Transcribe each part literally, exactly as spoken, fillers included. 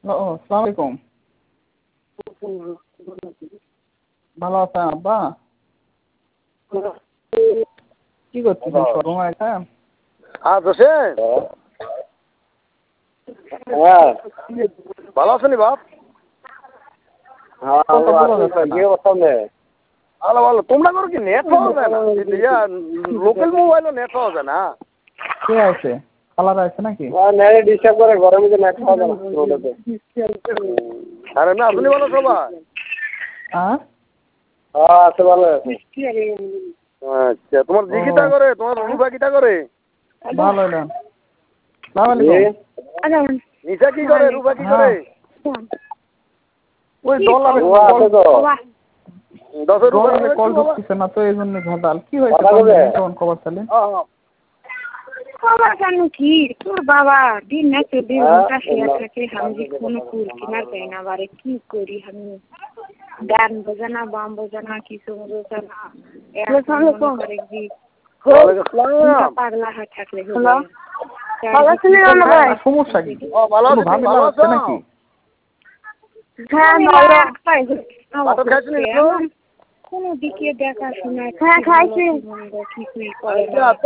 ও আসসালামু আলাইকুম। ভালো আছেন আব্বা? কি করতেছেন সময় এটা? হ্যাঁ জোসেন, হ্যাঁ ভালো আছেন বাপ? ভালো ভালো। তোমরা করো কি নেট পাওয়া যায় না? লোকাল মোবাইলও নেট পাওয়া যায় না। কে আছে? খালারা আছে নাকি? নেট ডিস্টার্ব করে, ঘরের মধ্যে নেট পাওয়া যায় না। আরে না, আপনি ভালো সবাই? হ্যাঁ হ্যাঁ আছে, ভালো আছে। আচ্ছা, তোমার জিকিটা করে, তোমার রুফা কিটা করে? ভালো না। সালাম আলাইকুম। নিশা কি করে, রুফা কি করে? ওই ডলারে দশের ডলারে কল ঢুকতেছে না তো এই জন্য ঘাটাল। কি হয়েছে তখন খবর তাহলে? খবর জানো কি, তোর বাবা দিন না তো দিন ঘন্টা শুয়ে থাকে, আমি কোনো কুল কিনার পাই না। বারে কি করি আমি, গান বোঝানা, বাম বোঝানা, কিছু বোঝানা, করে কি পাগলা হয়ে থাকলে সমস্যা কি? নাকি কোনো দিকে দেখাশোনা কিছুই করে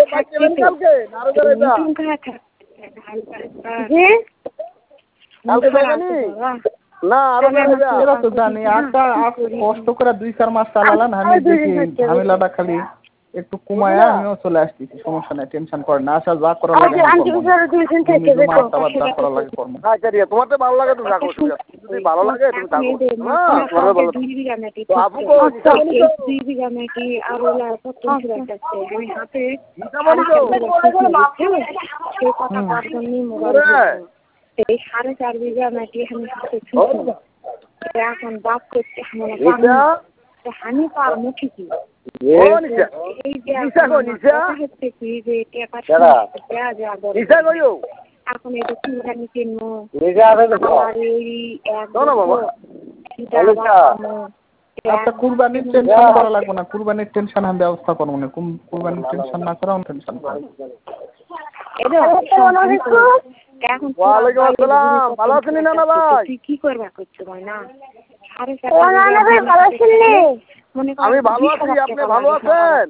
না। এরা তো জানি আটটা কষ্ট করে দুই চার মাস চালালাম, আমি দেখি ঝামেলাটা খালি একটু কমায় আমিও চলে আসতেছি। সমস্যা নাই, টেনশন করেন না। আচ্ছা যা করা লাগে তোমার তো ভালো লাগে, তুমি রাখো। যদি ভালো লাগে তুমি থাকো। এই সাড়ে চার বিঘা মাটি আমি হাতে এখন বাপ করতে হানি পারবো ঠিকই। এখন এটা চিন্তানি কিনবো, আচ্ছা কুরবানির টেনশন করা লাগবে না। কুরবানির টেনশন আমি ব্যবস্থা করবো না। কুরবানির টেনশন না করা টেনশন করবো। এখন ভালো আছেন না ভাই? তুই কি করবা করছো ভাই না? আমি ভালো আছি, আপনি ভালো আছেন?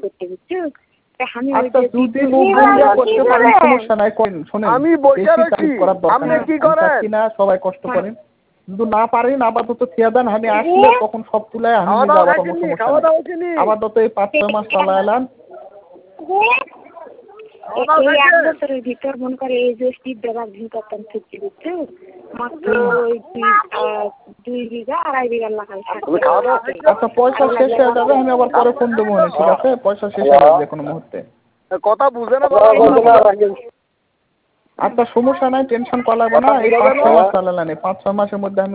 আমি বসে রয়েছি, আপনি কি করেন? সবাই কষ্ট করেন, কিন্তু না পারেন আপাতত থিয়া দেন। আমি আসলে তখন সব তুলে আপাতত এই পাঁচ ছয় মাস চালা এলাম। এক বছরের ভিতর মনে করে এই যে স্টিপ দেওয়ার ভিউ করতাম সত্যি বুঝছো, মাত্র ওই দুই বিঘা আড়াই বিঘা লাগাই। আচ্ছা পয়সা শেষ হয়ে যাবে, আমি আবার পরে ফোন দেবো। ঠিক আছে, পয়সা শেষ হয়ে যাবে যে কোনো মুহূর্তে। কথা বুঝে না। আচ্ছা সমস্যা নাই, টেনশন করা লাগবে না। এই পাঁচ ছয় মাস চালালেন, এই পাঁচ ছয় মাসের মধ্যে আমি